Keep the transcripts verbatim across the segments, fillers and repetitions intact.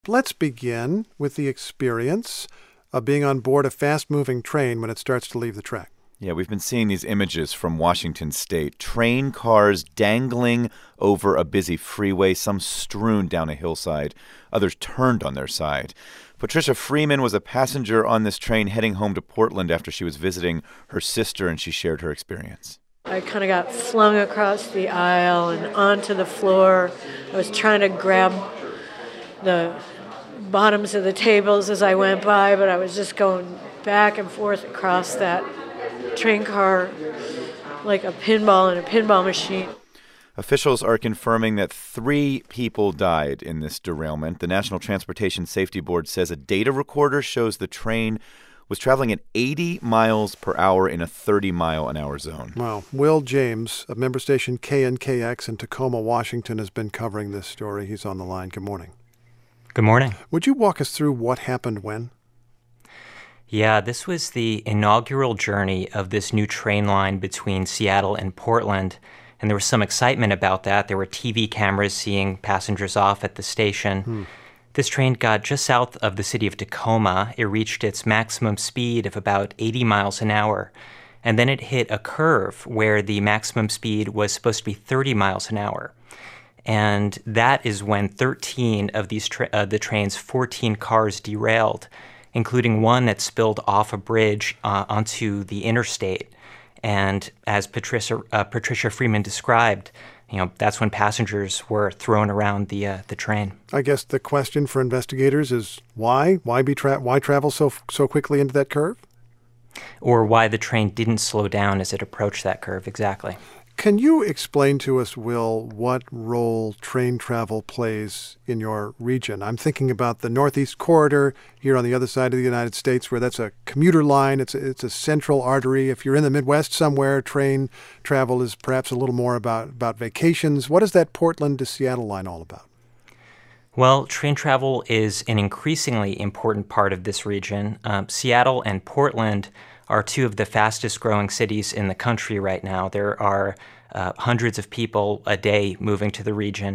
Let's begin with the experience of being on board a fast-moving train when it starts to leave the track. Yeah, we've been seeing these images from Washington State. Train cars dangling over a busy freeway, some strewn down a hillside, others turned on their side. Patricia Freeman was a passenger on this train heading home to Portland after she was visiting her sister, and she shared her experience. I kind of got flung across the aisle and onto the floor. I was trying to grab the bottoms of the tables as I went by, but I was just going back and forth across that train car like a pinball in a pinball machine. Officials are confirming that three people died in this derailment. The National Transportation Safety Board says a data recorder shows the train was traveling at eighty miles per hour in a thirty mile an hour zone. Wow. Will James of member station K N K X in Tacoma, Washington, has been covering this story. He's on the line. Good morning. Good morning. Would you walk us through what happened when? Yeah, this was the inaugural journey of this new train line between Seattle and Portland, and there was some excitement about that. There were T V cameras seeing passengers off at the station. Hmm. This train got just south of the city of Tacoma. It reached its maximum speed of about eighty miles an hour, and then it hit a curve where the maximum speed was supposed to be thirty miles an hour. And that is when thirteen of these tra- uh, the train's fourteen cars derailed, including one that spilled off a bridge uh, onto the interstate. And as Patricia uh, Patricia Freeman described, you know, that's when passengers were thrown around the uh, the train. I guess the question for investigators is why? Why be tra- why travel so so quickly into that curve? Or why the train didn't slow down as it approached that curve, exactly. Can you explain to us, Will, what role train travel plays in your region? I'm thinking about the Northeast Corridor here on the other side of the United States, where that's a commuter line. It's a, it's a central artery. If you're in the Midwest somewhere, train travel is perhaps a little more about, about vacations. What is that Portland to Seattle line all about? Well, train travel is an increasingly important part of this region. Um, Seattle and Portland are two of the fastest growing cities in the country right now. There are uh, hundreds of people a day moving to the region.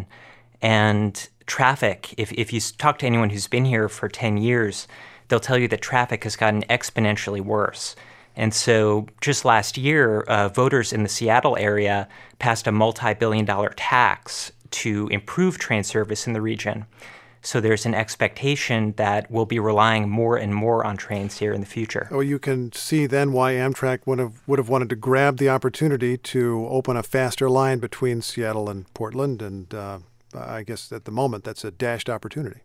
And traffic, if, if you talk to anyone who's been here for ten years, they'll tell you that traffic has gotten exponentially worse. And so just last year, uh, voters in the Seattle area passed a multi-billion dollar tax to improve train service in the region. So there's an expectation that we'll be relying more and more on trains here in the future. Well, you can see then why Amtrak would have would have wanted to grab the opportunity to open a faster line between Seattle and Portland. And uh, I guess at the moment that's a dashed opportunity.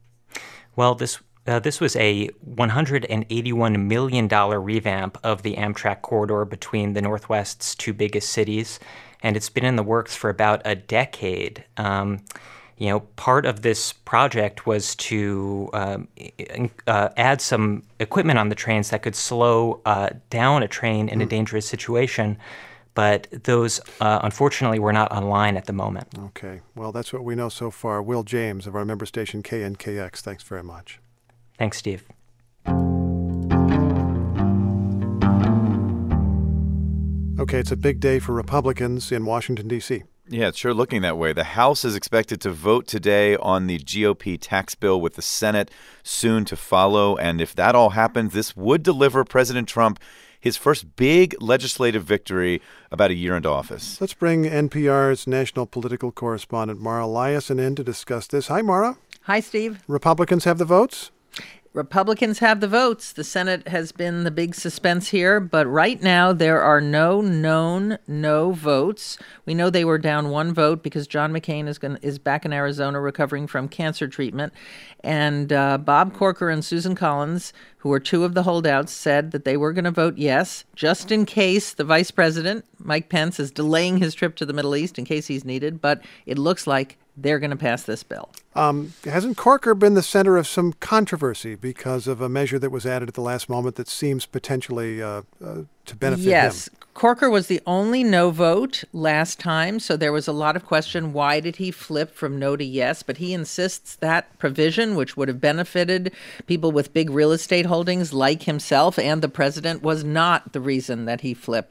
Well, this uh, this was a one hundred eighty-one million dollars revamp of the Amtrak corridor between the Northwest's two biggest cities, and it's been in the works for about a decade. Um, You know, part of this project was to um, uh, add some equipment on the trains that could slow uh, down a train in a dangerous situation, but those, uh, unfortunately, were not online at the moment. Okay. Well, that's what we know so far. Will James of our member station K N K X, thanks very much. Thanks, Steve. Okay, it's a big day for Republicans in Washington, D C Yeah, it's sure looking that way. The House is expected to vote today on the G O P tax bill, with the Senate soon to follow. And if that all happens, this would deliver President Trump his first big legislative victory about a year into office. Let's bring N P R's national political correspondent Mara Liasson in to discuss this. Hi, Mara. Hi, Steve. Republicans have the votes? Republicans have the votes. The Senate has been the big suspense here, but right now there are no known no votes. We know they were down one vote because John McCain is going is back in Arizona recovering from cancer treatment, and uh, Bob Corker and Susan Collins, who are two of the holdouts, said that they were going to vote yes, just in case the vice president, Mike Pence, is delaying his trip to the Middle East in case he's needed. But it looks like they're going to pass this bill. Um, hasn't Corker been the center of some controversy because of a measure that was added at the last moment that seems potentially uh, uh, to benefit yes. him? Yes. Corker was the only no vote last time, so there was a lot of question, why did he flip from no to yes? But he insists that provision, which would have benefited people with big real estate holdings like himself and the president, was not the reason that he flipped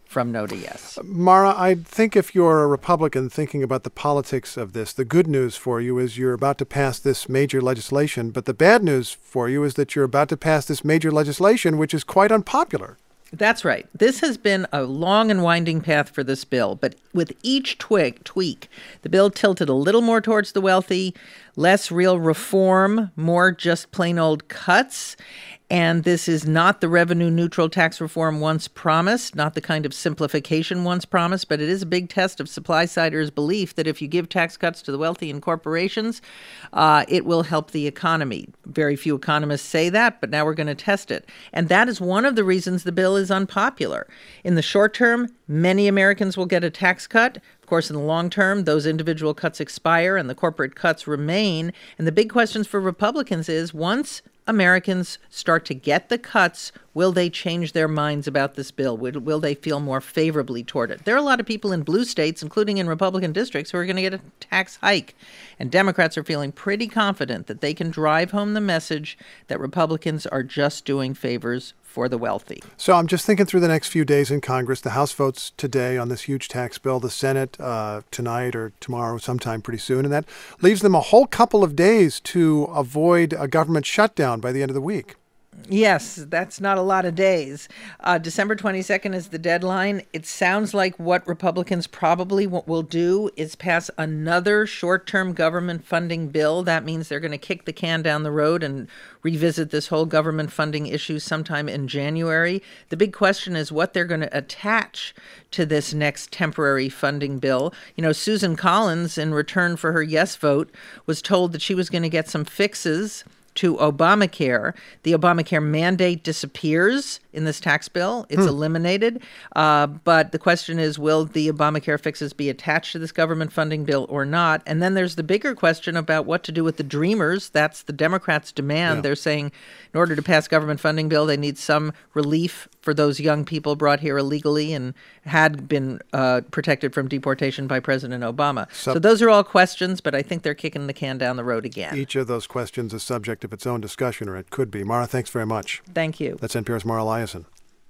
from no to yes. Mara, I think if you're a Republican thinking about the politics of this, the good news for you is you're about to pass this major legislation, but the bad news for you is that you're about to pass this major legislation, which is quite unpopular. That's right. This has been a long and winding path for this bill, but with each twig, tweak, the bill tilted a little more towards the wealthy, less real reform, more just plain old cuts. And this is not the revenue-neutral tax reform once promised, not the kind of simplification once promised, but it is a big test of supply-siders' belief that if you give tax cuts to the wealthy and corporations, uh, it will help the economy. Very few economists say that, but now we're going to test it. And that is one of the reasons the bill is unpopular. In the short term, many Americans will get a tax cut. Of course, in the long term, those individual cuts expire and the corporate cuts remain. And the big questions for Republicans is, once Americans start to get the cuts, will they change their minds about this bill? Will, will they feel more favorably toward it? There are a lot of people in blue states, including in Republican districts, who are going to get a tax hike. And Democrats are feeling pretty confident that they can drive home the message that Republicans are just doing favors for the wealthy. So I'm just thinking through the next few days in Congress. The House votes today on this huge tax bill, the Senate uh, tonight or tomorrow sometime pretty soon, and that leaves them a whole couple of days to avoid a government shutdown by the end of the week. Yes, that's not a lot of days. Uh, December twenty-second is the deadline. It sounds like what Republicans probably w- will do is pass another short-term government funding bill. That means they're going to kick the can down the road and revisit this whole government funding issue sometime in January. The big question is what they're going to attach to this next temporary funding bill. You know, Susan Collins, in return for her yes vote, was told that she was going to get some fixes to Obamacare. The Obamacare mandate disappears in this tax bill. It's hmm. eliminated. Uh, but the question is, will the Obamacare fixes be attached to this government funding bill or not? And then there's the bigger question about what to do with the Dreamers. That's the Democrats' demand. Yeah. They're saying in order to pass government funding bill, they need some relief for those young people brought here illegally and had been uh, protected from deportation by President Obama. So, so those are all questions, but I think they're kicking the can down the road again. Each of those questions is subject of its own discussion, or it could be. Mara, thanks very much. Thank you. That's N P R's Mara Liasson.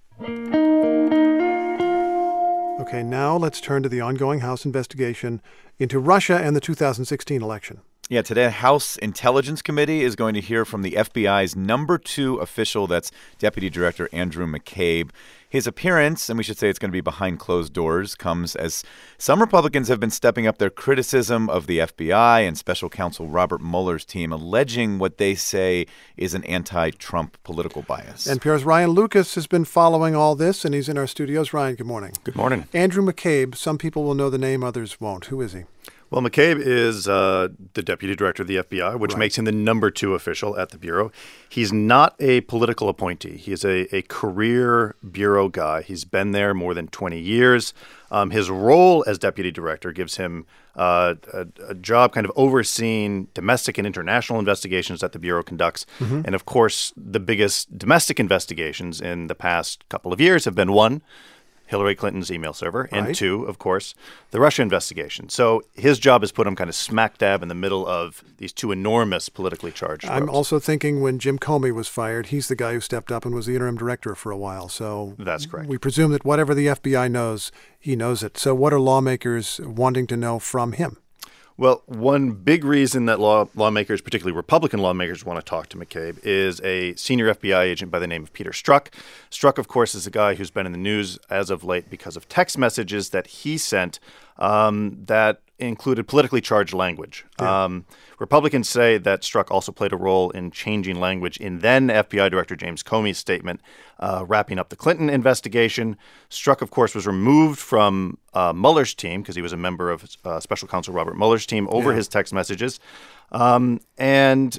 Okay, now let's turn to the ongoing House investigation into Russia and the two thousand sixteen election. Yeah, today House Intelligence Committee is going to hear from the F B I's number two official, that's Deputy Director Andrew McCabe. His appearance, and we should say it's going to be behind closed doors, comes as some Republicans have been stepping up their criticism of the F B I and Special Counsel Robert Mueller's team, alleging what they say is an anti-Trump political bias. N P R's Ryan Lucas has been following all this, and he's in our studios. Ryan, good morning. Good morning. Andrew McCabe, some people will know the name, others won't. Who is he? Well, McCabe is uh, the deputy director of the F B I, which right. makes him the number two official at the Bureau. He's not a political appointee. He's a, a career Bureau guy. He's been there more than twenty years. Um, his role as deputy director gives him uh, a, a job kind of overseeing domestic and international investigations that the Bureau conducts. Mm-hmm. And, of course, the biggest domestic investigations in the past couple of years have been, one, Hillary Clinton's email server, and right. two, of course, the Russia investigation. So his job is put him kind of smack dab in the middle of these two enormous politically charged I'm rows. also thinking when Jim Comey was fired, he's the guy who stepped up and was the interim director for a while. So that's correct. We presume that whatever the F B I knows, he knows it. So what are lawmakers wanting to know from him? Well, one big reason that law, lawmakers, particularly Republican lawmakers, want to talk to McCabe is a senior F B I agent by the name of Peter Strzok. Strzok, of course, is a guy who's been in the news as of late because of text messages that he sent um, that included politically charged language. Yeah. Um, Republicans say that Strzok also played a role in changing language in then F B I Director James Comey's statement uh, wrapping up the Clinton investigation. Strzok, of course, was removed from uh, Mueller's team because he was a member of uh, Special Counsel Robert Mueller's team over yeah. his text messages. Um, and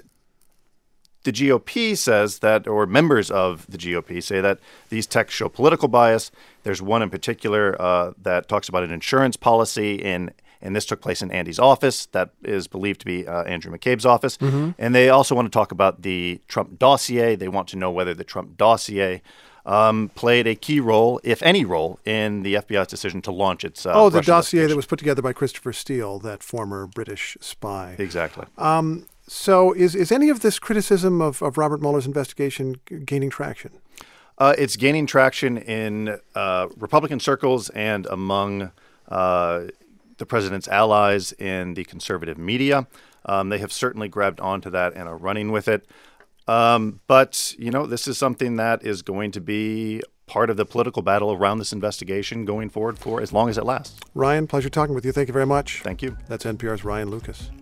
the G O P says that, or members of the G O P say that these texts show political bias. There's one in particular uh, that talks about an insurance policy in And this took place in Andy's office. That is believed to be uh, Andrew McCabe's office. Mm-hmm. And they also want to talk about the Trump dossier. They want to know whether the Trump dossier um, played a key role, if any role, in the F B I's decision to launch its uh, Oh, the Russian dossier that was put together by Christopher Steele, that former British spy. Exactly. Um, so is, is any of this criticism of, of Robert Mueller's investigation gaining traction? Uh, it's gaining traction in uh, Republican circles and among uh, the president's allies in the conservative media. Um, they have certainly grabbed onto that and are running with it. Um, but, you know, this is something that is going to be part of the political battle around this investigation going forward for as long as it lasts. Ryan, pleasure talking with you. Thank you very much. Thank you. That's N P R's Ryan Lucas.